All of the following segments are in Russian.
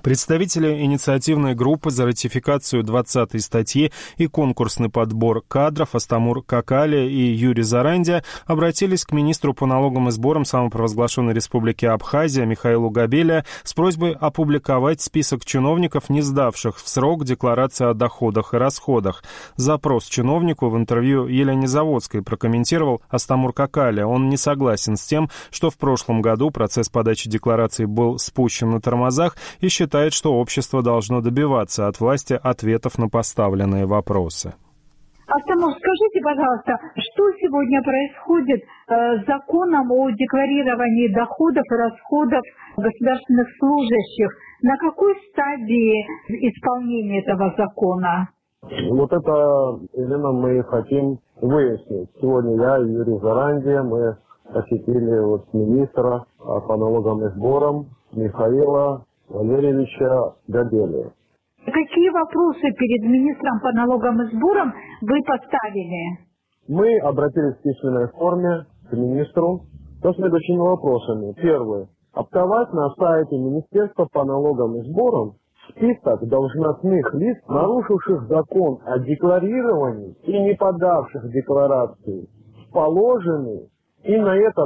Представители инициативной группы за ратификацию 20-й статьи и конкурсный подбор кадров Астамур Какали и Юрий Зарандия обратились к министру по налогам и сборам самопровозглашенной республики Абхазия Михаилу Габелия с просьбой опубликовать список чиновников, не сдавших в срок декларации о доходах и расходах. Запрос чиновнику в интервью Елене Заводской прокомментировал Астамур Какали. Он не согласен с тем, что в прошлом году процесс подачи деклараций был спущен на тормозах, и считает, что общество должно добиваться от власти ответов на поставленные вопросы. Астамур, скажите, пожалуйста, что сегодня происходит с законом о декларировании доходов и расходов государственных служащих? На какой стадии исполнения этого закона? Вот это, Елена, мы хотим выяснить. Сегодня я и Юрий Зарандия, мы посетили министра по налогам и сборам Михаила Валерьевича Габелия. Какие вопросы перед министром по налогам и сборам вы поставили? Мы обратились в письменной форме к министру со следующими вопросами. Первый. Опубликовать на сайте Министерства по налогам и сборам список должностных лиц, нарушивших закон о декларировании и не подавших декларации в положенный и на этот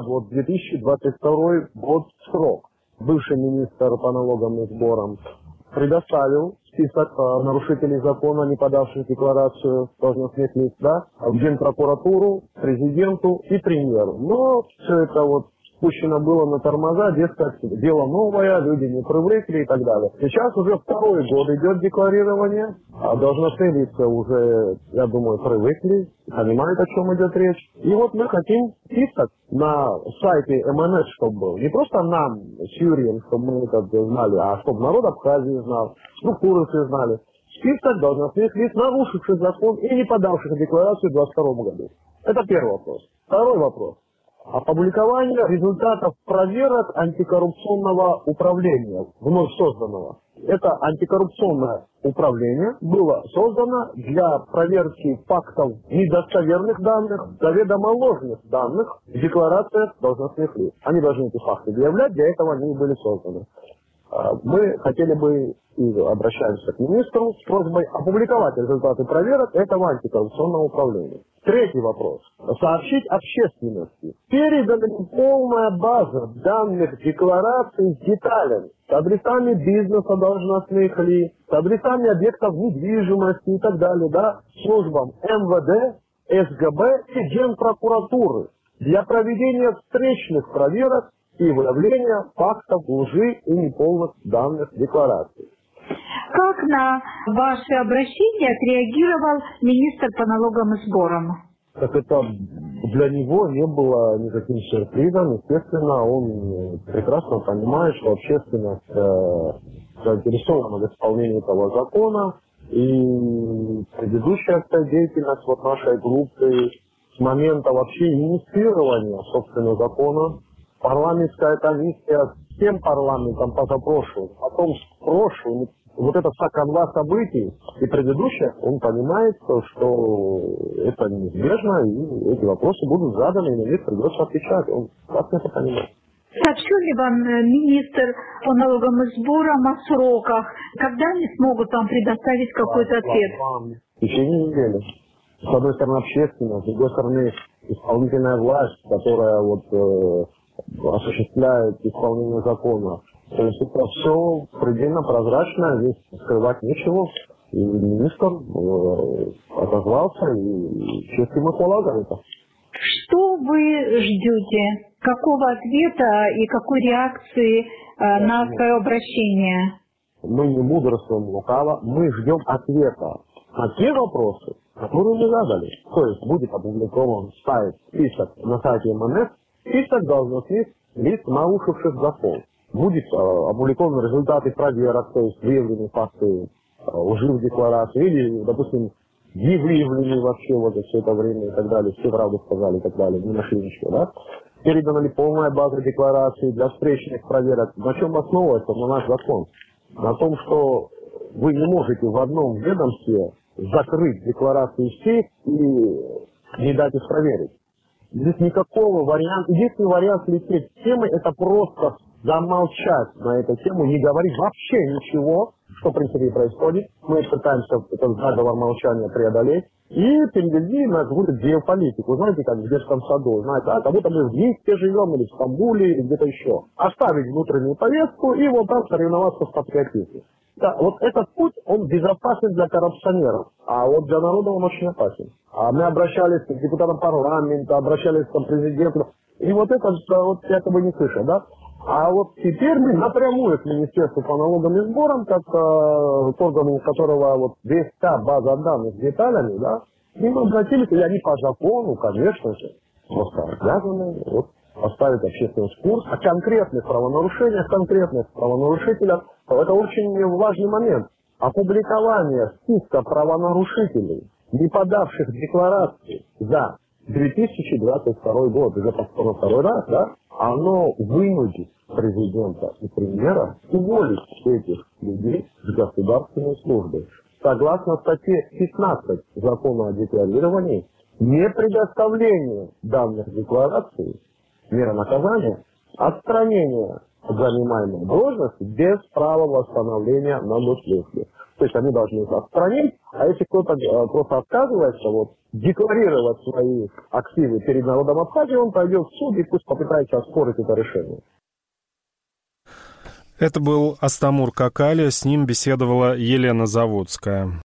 2022 год срок. Бывший министр по налогам и сборам предоставил список нарушителей закона, не подавших декларацию должностных лиц, в Генпрокуратуру, президенту и премьеру. Но все это спущено было на тормоза, дескать, дело новое, люди не привыкли и так далее. Сейчас уже второй год идет декларирование, а должностные лица уже, я думаю, привыкли, понимают, о чем идет речь. И мы хотим список на сайте МНС, чтобы был. Не просто нам с Юрием, чтобы мы это знали, а чтобы народ Абхазии знал, структуры все знали. Список должностных лиц, нарушивших закон и не подавших декларацию в 2022 году. Это первый вопрос. Второй вопрос. Опубликование результатов проверок антикоррупционного управления, вновь созданного. Это антикоррупционное управление было создано для проверки фактов недостоверных данных, заведомо ложных данных в декларациях должностных лиц. Они должны эти факты выявлять, для этого они были созданы. Мы хотели бы и обращаемся к министру с просьбой опубликовать результаты проверок этого антикоррупционного управления. Третий вопрос. Сообщить общественности. Передана полная база данных деклараций с деталями, с адресами бизнеса должностных лиц, с адресами объектов недвижимости и так далее, службам МВД, СГБ и Генпрокуратуры для проведения встречных проверок и выявления фактов лжи и неполных данных деклараций. Как на ваше обращение отреагировал министр по налогам и сборам? Так это для него не было никаким сюрпризом. Естественно, он прекрасно понимает, что общественность заинтересована в исполнении этого закона. И предыдущая деятельность нашей группы с момента вообще инициирования, собственно, закона, парламентская комиссия всем парламентом позапрошлым, потом с прошлым, эта вся канва событий и предыдущая, он понимает, что это неизбежно, и эти вопросы будут заданы, и на них придется отвечать. Он как это понимает. Сообщил ли вам министр по налогам и сборам о сроках? Когда они смогут вам предоставить какой-то ответ? В течение недели. С одной стороны общественность, с другой стороны исполнительная власть, которая осуществляет исполнение закона. То есть это все предельно прозрачно, здесь скрывать нечего. И министр отозвался, и честь ему хвала за это. Что вы ждете? Какого ответа и какой реакции на свое обращение? Мы не мудрствуем лукаво, мы ждем ответа на те вопросы, которые мы задали. То есть будет опубликован список на сайте МНС, список должностных лиц, нарушивших закон. Будет опубликованы результаты проверок, то есть выявлены факты лжи в декларации, или, допустим, не выявлены вообще за все это время и так далее, все правду сказали и так далее, не нашли ничего, Передана ли полная база деклараций для встречных проверок, на чем основывается наш закон? На том, что вы не можете в одном ведомстве закрыть декларации всех и не дать их проверить. Здесь никакого варианта. Единственный вариант лететь с темой — это просто замолчать на эту тему, не говорить вообще ничего, что в принципе происходит. Мы пытаемся этот заговор молчания преодолеть и перевели на какую-то геополитику. Знаете, как в детском саду. Знаете, как будто мы в Минске живем, или в Стамбуле, или где-то еще. Оставить внутреннюю повестку и вот там соревноваться в патриотизме. Да, вот этот путь, он безопасен для коррупционеров, а вот для народа он очень опасен. А мы обращались к депутатам парламента, обращались к президенту, и вот это вот якобы не слышат, да? А вот теперь мы напрямую к Министерству по налогам и сборам, как к органу, у которого вот весь та база данных с деталями, да, и мы обратились, и они по закону, конечно же, просто обязаны вот, поставить общественный курс о конкретных правонарушениях, конкретных правонарушителях. Это очень важный момент. Опубликование списка правонарушителей, не подавших декларации за 2022 год, уже повторно второй раз, да, оно вынудит президента и премьера уволить этих людей с государственной службы. Согласно статье 15 Закона о декларировании, непредоставление данных деклараций, мера наказания, отстранение от занимаемой должности без права восстановления на госслужбе. То есть они должны их отстранить, а если кто-то просто отказывается вот, декларировать свои активы перед народом Абхазии, он пойдет в суд и пусть попытается оспорить это решение. Это был Астамур Какаля, с ним беседовала Елена Заводская.